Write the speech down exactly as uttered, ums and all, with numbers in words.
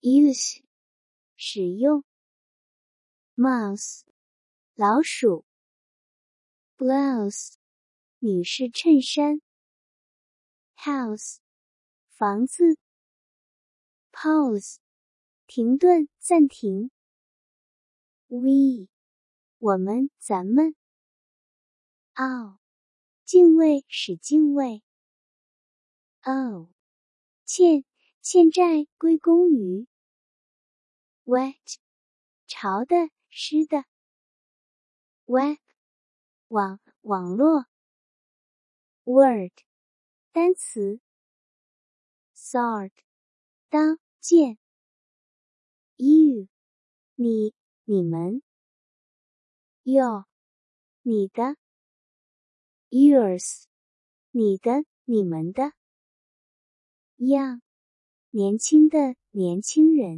use 使用 mouse 老鼠 blouse 女士衬衫 house 房子 pause 停顿暂停 we 我们咱们 ow 敬畏使敬畏 oh 欠欠债归功于 wet 潮的湿的 web 网网络 word 单词 sword 刀剑 you 你你们 your 你的 yours 你的你们的 young 年轻的年轻人